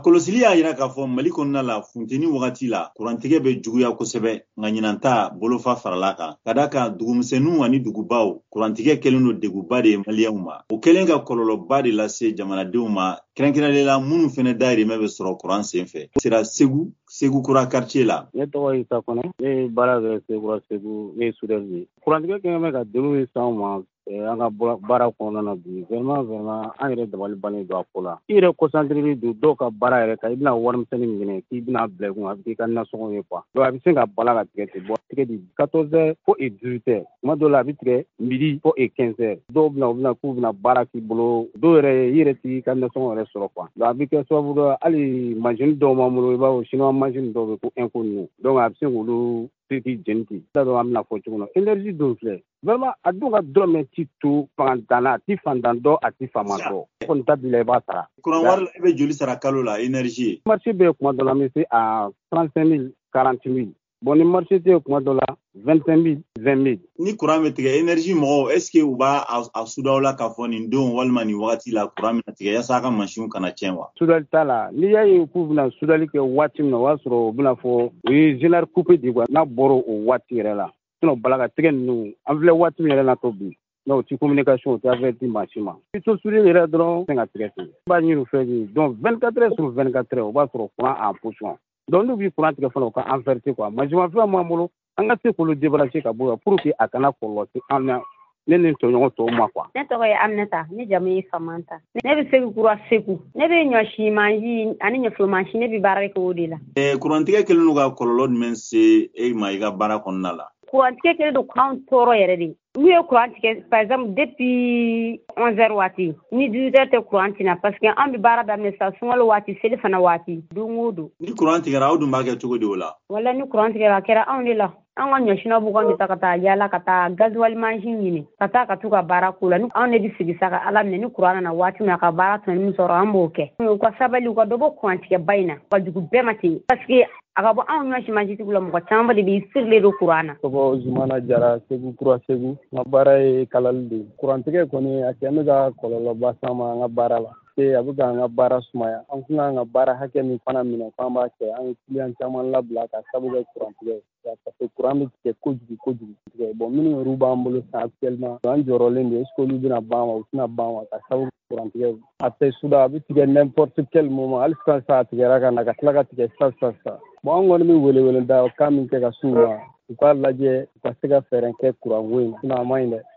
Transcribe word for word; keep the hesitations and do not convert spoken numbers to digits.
Kɔlɔsili y'a jira k'a fɔ Mali kɔnɔna la funteni wagati la kurantigɛ bɛ juguya kosɛbɛ nka ɲinan ta bolofa farala kan ka d'a kan dugumisɛnninw ani dugubaw kurantigɛ kɛlen don degunba de ye maliyɛnw ma o kɛlen ka kɔlɔlɔba de lase jamanadenw ma kɛrɛnkɛrɛnnenya la minnu fɛnɛ dahirimɛ bɛ sɔrɔ kuran senfɛ sera Segu Segu kura quartier la. Ne tɔgɔ ye Isa Kɔnɛ ne ye baara kɛ Sekura Segu ne ye soudeur ye kurantigɛ kɛlen bɛ ka degun min s'anw ma an ka baara kɔnɔna na bi vraiment vraiment an yɛrɛ dabali bannen don a ko la i yɛrɛ concentré don dɔw ka baara yɛrɛ kan i bɛna warimisɛnnin minɛ k'i bɛna bila i kun a bɛ k'i ka nasɔngɔ ye quoi donc a bɛ se ka bala ka tigɛ ten bɔ tigɛ di quatorze heures fo dix-huit heures tuma dɔw la a bɛ tigɛ midi fo quinze heures dɔw bɛna u bɛna k'u bɛna baara k'i bolo dɔw yɛrɛ i yɛrɛ t'i ka nasɔngɔ yɛrɛ sɔrɔ quoi donc a bɛ kɛ sababu dɔ hali machine dɔw b'an bolo i b'a fɔ chinois machine dɔw bɛ ko Inco ninnu donc a bɛ se k'olu k'i jeni ten t'a dɔn an bɛna fɔ cogo min na énergie dun filɛ vraiment a dun ka dɔrɔmɛ ti to fantan na a ti fantan dɔ a ti faama dɔ kɔni ta bila i b'a sara kuran wari la i bɛ joli sara kalo la énergie marché bɛ kuma dɔ la an bɛ se à trente-cinq mille quarante mille bon ni marché tɛ kuma dɔ la vingt-cinq mille vingt mille ni kuran bɛ tigɛ énergie mɔgɔw est ce que u b'a a sudaw la k'a fɔ nin don walima nin wagati la kuran bɛna tigɛ yasa a ka machine kana tiɲɛ wa sudali t'a la n'i y'a ye k'u bɛna sudali kɛ waati min na o y'a sɔrɔ u bɛna fɔ u ye général coupé de quoi n'a bɔra o waati yɛrɛ la sinon balakatigɛ ninnu an filɛ waati min yɛrɛ la to bi non o ti communication o ti averti maa si ma i to soudé yɛrɛ dɔrɔn fɛn ka tigɛ ten i b'a ɲini u fɛ de donc vingt-quatre heures sur vingt-quatre heures o b'a sɔrɔ courant en position donc n'u bɛ courant tigɛ fana u ka averti quoi mansimafɛn b'an bolo an ka se k'olu débarrasser ka bɔ yan pour que a kana kɔlɔlɔ se an na ne ni tɔɲɔgɔn tɔw ma quoi. Ne tɔgɔ ye Aminata ne jamu ye Famanta ne bɛ Segu kura Segu ne bɛ ɲɔsi mansi ani ɲɛfɛ mansi ne bɛ baara kɛ o de la. Ɛɛ kurantigɛ kɛlen don ka kɔlɔlɔ jumɛn se e ma i ka baara kɔnɔna la. Kurantigɛ kɛlen don k'anw tɔɔrɔ yɛrɛ de n'u ye courant tigɛ par exemple depuis onze heures waati ni dix-huit heures tɛ courant tina parce que an bɛ baara daminɛ sa sunkalo waati seli fana waati don o don. Ni courant tigɛra aw dun b'a kɛ cogo di o la. Wala ni courant tigɛra a kɛra anw de la an ka ɲɔsina b'u kan de ta ka taa yaala ka taa gasoil mansi ɲini ka taa ka t'u ka baara k'u la anw de bɛ sigi sa ka ala minɛ ni courant nana waati min na ka baara tɔnɔ min sɔrɔ an b'o kɛ u ka sabali u ka dɔ bɔ courant tigɛba in na ka jugu bɛɛ ma ten parce que a ka bɔ anw ɲɔsi mansitigiw la mɔgɔ caman de bɛ sirilen don courant na. Tɔgɔ Zumana Jara Segu kura Segu n ka baara ye kalali de kurantigɛ kɔni a kɛn bɛ ka kɔlɔlɔba s'an ma an ka baara la a bɛ k'an ka baara sumaya an kun kan ka baara hakɛ min fana minɛ k'an b'a kɛ an ye client caman labila ka sabu kɛ kurantigɛ parce que courant bɛ tigɛ kojugu kojugu tigɛ bon minnu yɛrɛ b'an bolo sisan actuellement an jɔrɔlen don est ce que olu bɛna ban wa u tɛna ban wa ka sabu kurantigɛ a tɛ suda a bɛ tigɛ n'importe quel moment hali sisan a tigɛra ka na ka tila ka tigɛ sisan sisan sisan bon an kɔni bɛ wele wele da kan min kɛ ka s'u ma u k'a lajɛ u ka se ka fɛɛrɛ kɛ courant ko in na sinon a man ɲi dɛ.